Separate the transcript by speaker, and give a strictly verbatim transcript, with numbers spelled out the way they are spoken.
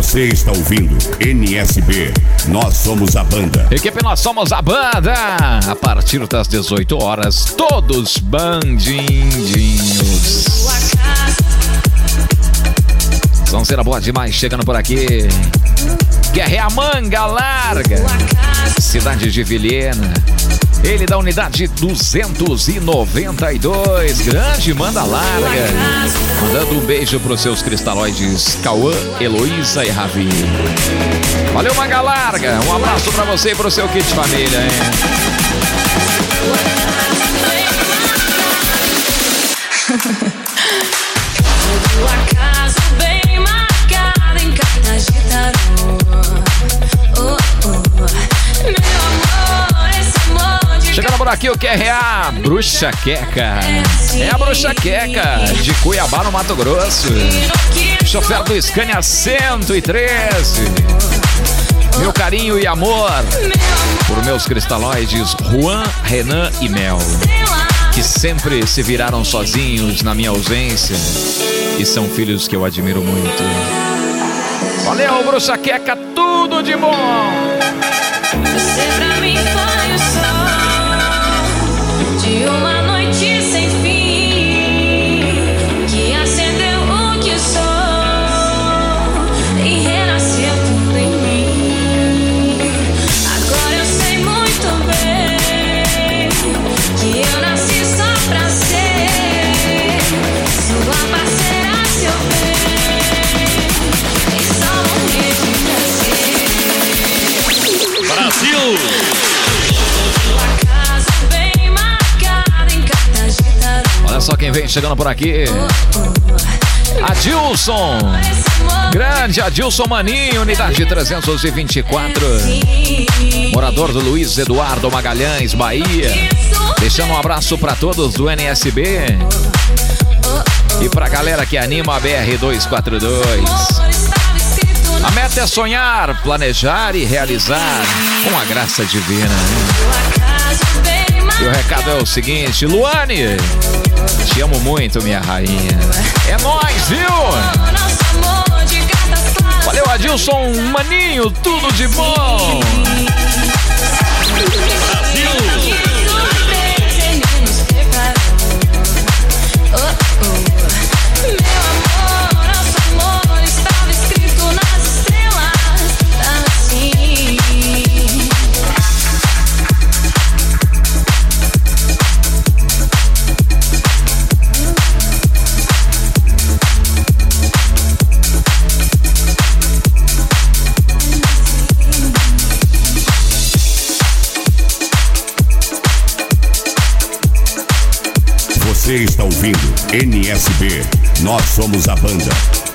Speaker 1: Você está ouvindo N S B, Nós Somos a Banda.
Speaker 2: Equipe Nós Somos a Banda. A partir das dezoito horas, todos bandinhos. Sonzeira boa demais, chegando por aqui. Guerreia Manga Larga, cidade de Vilhena. Ele da unidade duzentos e noventa e dois, grande Manda Larga. Mandando um beijo pros seus cristalóides Cauã, Heloísa e Ravi. Valeu, Manga Larga. Um abraço pra você e pro seu kit família, hein? Chegando por aqui o Q R A, Bruxa Queca. É a Bruxa Queca, de Cuiabá, no Mato Grosso. Chofer do Scania cento e treze. Meu carinho e amor por meus cristalóides Juan, Renan e Mel, que sempre se viraram sozinhos na minha ausência e são filhos que eu admiro muito. Valeu, Bruxa Queca, tudo de bom!
Speaker 3: Você pra mim foi o sol de uma noite sem fim, que acendeu o que sou e renasceu tudo em mim. Agora eu sei muito bem que eu nasci só pra ser sua parceira, seu bem, e só morrer de prazer.
Speaker 1: Brasil!
Speaker 2: Olha só quem vem chegando por aqui. Adilson. Grande Adilson Maninho, unidade trezentos e vinte e quatro. Morador do Luiz Eduardo Magalhães, Bahia. Deixando um abraço para todos do N S B. E pra galera que anima a B R duzentos e quarenta e dois. A meta é sonhar, planejar e realizar com a graça divina. E o recado é o seguinte, Luane, te amo muito, minha rainha. É nóis, viu? Valeu, Adilson Maninho, tudo de bom. Brasil!
Speaker 1: Você está ouvindo N S B, Nós Somos a Banda.